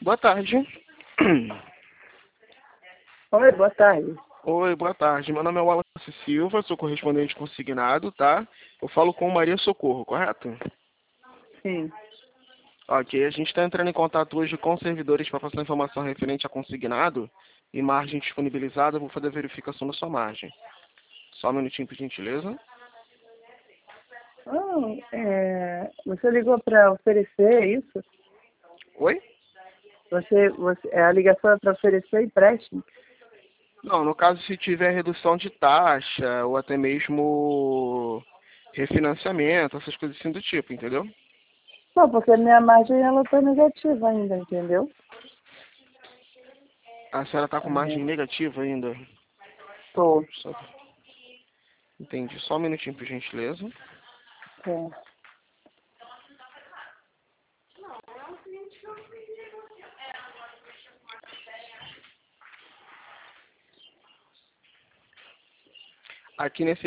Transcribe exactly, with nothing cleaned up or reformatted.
Boa tarde. Oi, boa tarde. Oi, boa tarde. Meu nome é Wallace Silva, sou correspondente consignado, tá? Eu falo com Maria Socorro, correto? Sim. Ok, a gente está entrando em contato hoje com servidores para passar informação referente a consignado e margem disponibilizada. Vou fazer a verificação da sua margem. Só um minutinho, por gentileza. Oh, é, você ligou para oferecer isso? Oi? Você, você, é, a ligação é para oferecer empréstimo? Não, no caso, se tiver redução de taxa ou até mesmo refinanciamento, essas coisas assim do tipo, entendeu? Não, porque a minha margem ela está negativa ainda, entendeu? A senhora está com É, margem negativa ainda? tô. Só... Entendi. Só um minutinho, por gentileza. É. Aqui nesse